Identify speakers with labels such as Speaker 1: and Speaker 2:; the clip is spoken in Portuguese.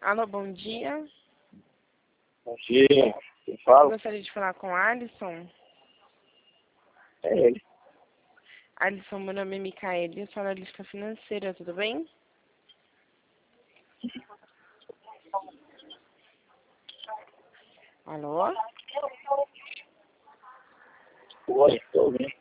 Speaker 1: Alô, bom dia.
Speaker 2: Bom dia. Quem fala?
Speaker 1: Gostaria de falar com o Alisson.
Speaker 2: É ele.
Speaker 1: Alisson, meu nome é Micaele, eu sou analista financeira, tudo bem? Alô?
Speaker 2: Oi, estou ouvindo.